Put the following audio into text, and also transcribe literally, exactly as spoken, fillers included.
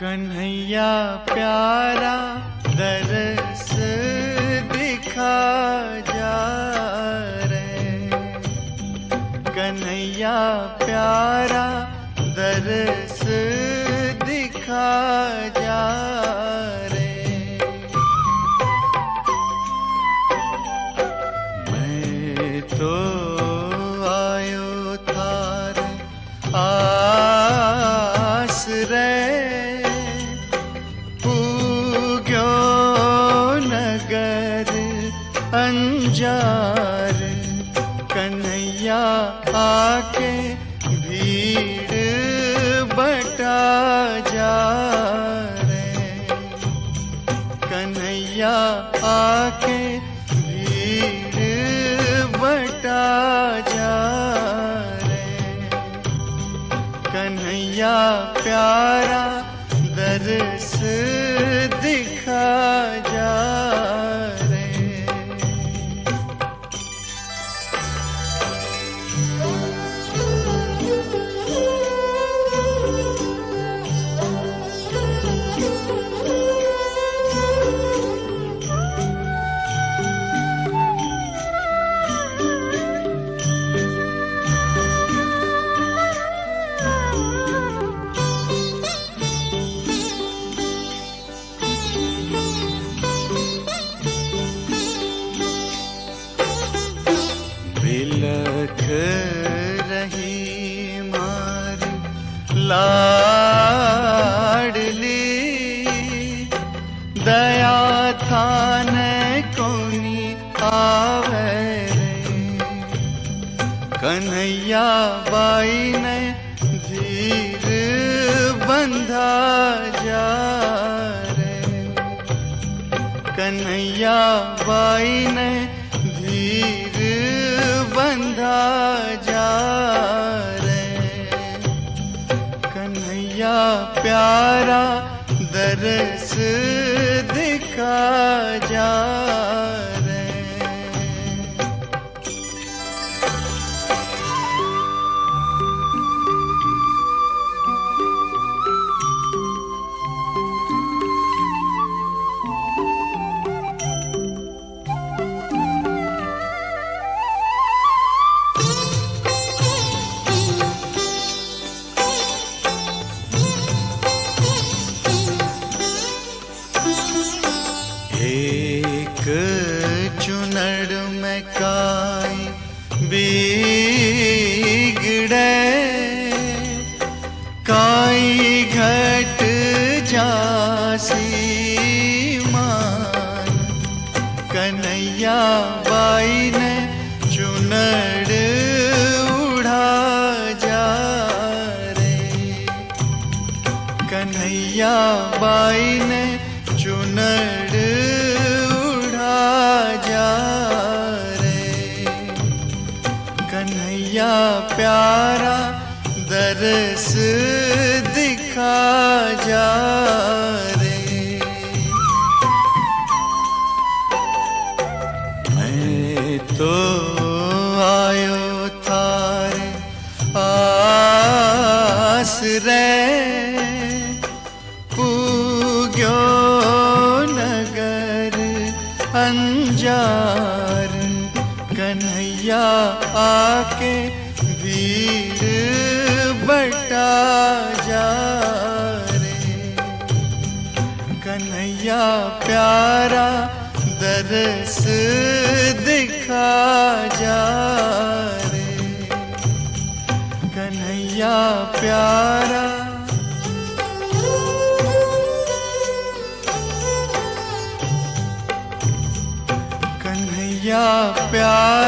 कन्हैया प्यारा दरस दिखा जा रे, कन्हैया प्यारा दरस दिखा जा रे। मैं तो आयो थारे आस रे, अंजार कन्हैया आके भीड़ बटा जा रे, कन्हैया आके भीड़ बटा जा रे। कन्हैया प्यारा दरस दिखा जा रे। बिलख रही मार लाडली, दया थान कोनी आवे रे, कन्हैया बाई ने धीर बंधा जा रे, कन्हैया बाई ने धीर बंधा जा रे। कन्हैया प्यारा दरस दिखा जा रे। एक चुनड़ में काई बिगड़े, काई घट जासी मान, कन्हैया बाई ने चुनड़ उड़ा जा रे, कन्हैया बाई ने चुनड़ उड़ा जा रे। कन्हैया प्यारा दरस दिखा जा रे। मैं तो आयो थारे आस रे, अंजार कन्हैया आके भीड़ बटा जा रे, कन्हैया प्यारा दरस दिखा जा रे, कन्हैया प्यारा कन्हैया प्यारा